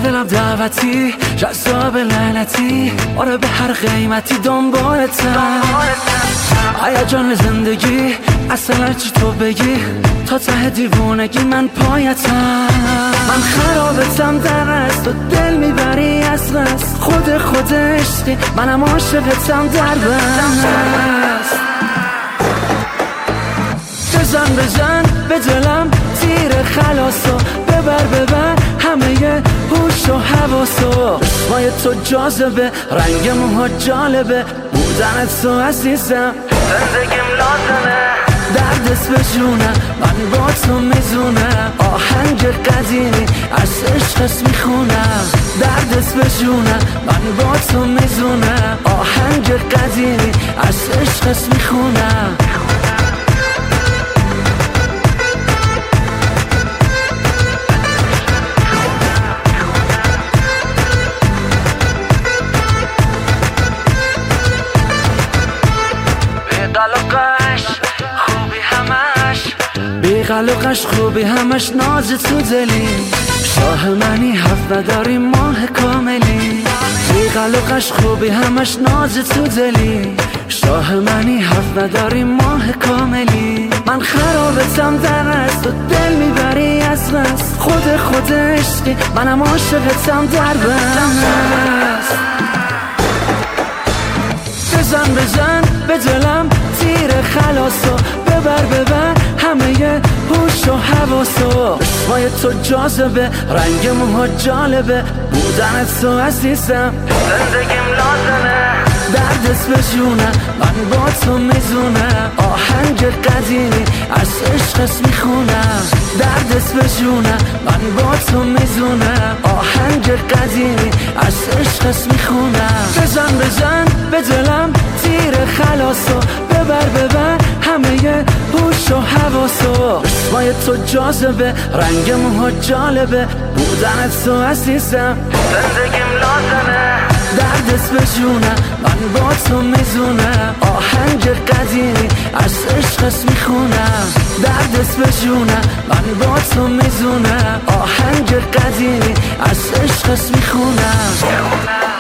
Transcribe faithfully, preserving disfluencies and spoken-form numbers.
دلم دعوتی جذاب لعنتی، آره به هر قیمتی دنبالتم. هیجان زندگی اصلا چی تو بگی، تا ته دیوونگی من پایتم. من خرابتم در از تو، دل میبری از قصد، خود خود عشقی منم عاشقتم در بست. بزن بزن به دلم تیر خلاصو، ببر ببر همه هوش و حواسو. چشمای تو جاذبه، رنگ موها جالبه، بودنت تو عزیزم زندگیم لازمه. دردت به جونم من با تو میزونم، آهنگ قدیمی از عشقت میخونم. دردت به جونم من با تو میزونم، آهنگ قدیمی از عشقت میخونم. بیقلقش خوبی همش، بیقلقش خوبی همش، ناز تو دلی. شاه منی حرف نداری ماه کاملی، بیقلقش خوبی همش، ناز تو دلی. شاه منی حرف نداری ماه کاملی. من خرابتم در از تو، دل میبری از قصد، خود خود عشقی منم عاشقتم در بست. بزن بزن به دلم تیر خلاصو، ببر ببر همه هوش و حواسو. چشمای تو جاذبه، رنگ موها جالبه، بودنت تو عزیزم زندگیم لازمه. دردت به جونم من با تو میزونم، آهنگ قدیمی از عشقت میخونم. دردت به جونم من با تو میزونم، آهنگ قدیمی از عشقت میخونم. بزن بزن به دلم تیر خلاصو، ببر ببر همه هوش و حواسو. چشمای تو جاذبه، رنگ موها جالبه، بودنت تو عزیزم زندگیم لازمه. دردت به جونم من با تو میزونم، آهنگ قدیمی از عشقت میخونم. دردت به جونم من با تو میزونم، آهنگ قدیمی از عشقت میخونم.